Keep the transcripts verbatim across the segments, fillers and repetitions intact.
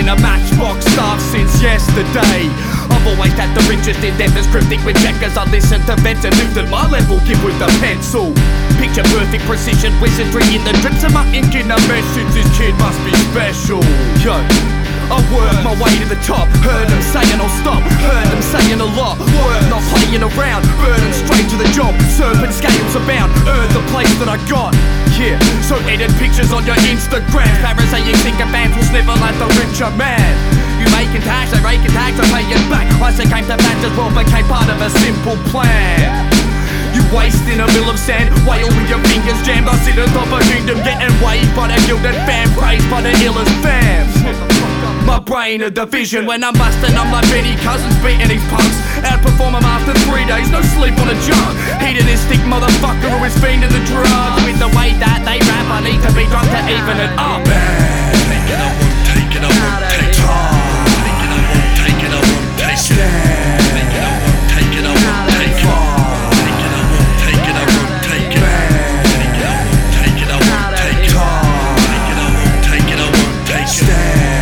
a matchbox staff since yesterday. I've always had the richest endeavours, cryptic with checkers. I listen to vets and moved at my level, give with the pencil. Picture perfect precision, wizardry in the drips of my ink in a message. This kid must be special. Yo, I work my way to the top. Heard them saying I'll stop, heard them saying a lot. Work, not playing around, burning straight to the job. Serpent scales abound, earn the place that I got. Yeah, so edit pictures on your Instagram. Pharisaic sycophants will snivel at the richer man. You making tax, I raking tax, I pay it back. I say came to match as well, became part of a simple plan. You wasting a mill of sand, wail with your fingers jammed. I sit atop a kingdom getting waved by the gilded fan, praised by the illest fams. My brain a division, when I'm busting I'm like Benny Cousins beating these punks. Outperform them after three days, no sleep on a junk. Hedonistic motherfucker who is fiending the drugs. With the way that they rap I need to be drunk to even it up. Take it, I won't take it, I won't take it. Take it, I won't take it, I won't take it. Take it, I won't take it, I won't take it. Take it, I won't take it, I won't take it. Take it, I won't take it, I won't take it. Take it, I won't take it, I won't take it.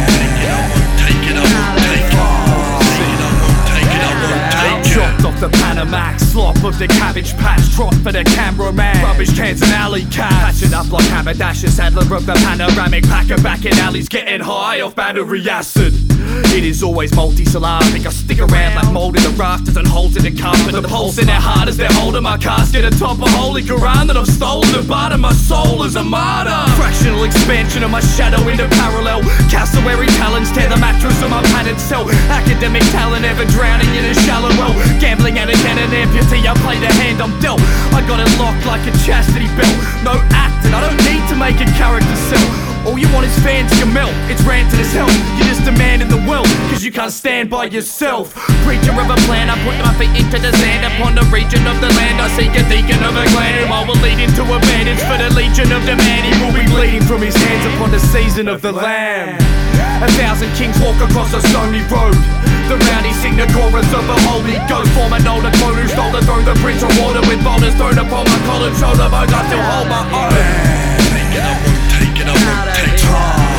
Chopped off the Panamax, slop of the cabbage patch, trot for the cameraman, rubbish cans and alley cats. Patch it up like haberdasher, saddler of the panoramic, packer back in alleys, getting high off battery acid. It is always multi-syllabic, I stick around like mold in the rafters and holes in the carpet. The pulse in their heart as they're holding my casket atop a holy Quran that I've stolen the part of my soul as a martyr. Fractional expansion of my shadow into parallel. Cassowary talons tear the mattress of my padded cell. Academic talent ever drowning in a shallow well. Gambling at a cannon amputee, I play the hand I'm dealt. I got it locked like a chastity belt. No acting, I don't need to make a character sell. All you want is fans you melt, it's ranted as hell. You're just a man in the world, cause you can't stand by yourself. Preacher of a plan, I put my feet into the sand. Upon the region of the land, I seek a deacon of a clan. And I will lead into a bandage for the legion of the man. He will be bleeding from his hands upon the season of the lamb. A thousand kings walk across a stony road. The rowdy sing the chorus of a holy ghost. Form an older clone who stole the throne. The prince of water with boulders thrown upon my collar shoulder. But I still hold my own. Take it, I won't take it, I won't take it. Take it,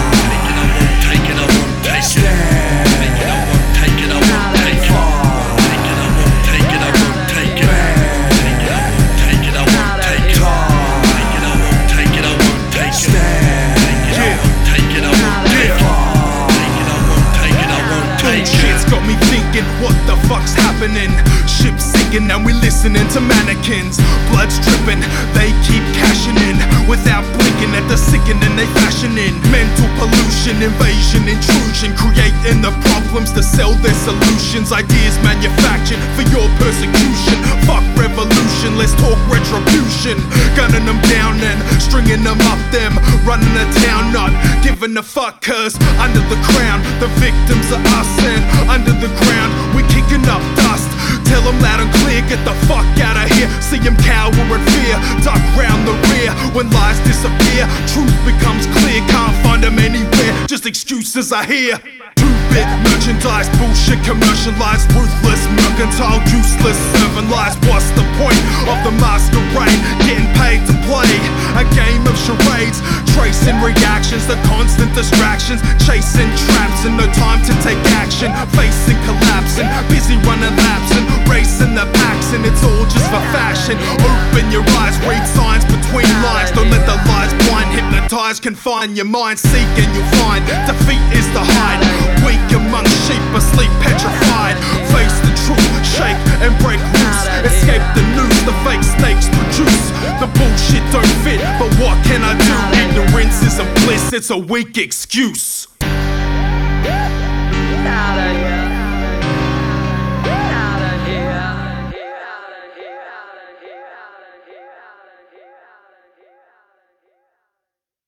I won't take it, I won't take it. Take it, I won't take it, I won't take it. Take it, I won't take it, I won't take it. Take it, I won't take it, I won't take it. Take it, I won't take it, I won't take it. Take it, I won't take it, I won't take it. Take it, I won't take it, I won't take it. Shit's got me thinking, what the fuck's happening? Ships sinking and we listening to mannequins. Blood's dripping, they keep cashing in. Without blinking at the sickening they fashioning. Mental pollution, invasion, intrusion, creating the problems to sell their solutions. Ideas manufactured for your persecution. Fuck revolution, let's talk retribution. Gunning them down and stringing them up them. Running the town, not giving a fuck, cause under the crown the victims are us. And under the ground we kicking up dust. Tell them loud and clear, get the fuck out of here. See them cower in fear, duck round the rear. When lies disappear, truth becomes clear. Can't find them anywhere, just excuses I hear. Two-bit merchandise, bullshit commercialized. Ruthless, mercantile, useless, serving lies. What's the point of the masquerade? Getting paid to play a game of charades. Tracing reactions, the constant distractions. Chasing traps and no time to take action. Facing collapsing, busy running laps and racing the packs. And it's all just for fashion. Open your eyes, read signs between lines. Don't let the lies blind, hypnotize, confine your mind. Seek and you'll find defeat is the hide. Weak among sheep, asleep, petrified. Face the truth, shake and break loose. Escape the noose, the fake snakes produce. The bullshit don't fit, but what can I do? Ignorance isn't bliss, it's a weak excuse. Outta here.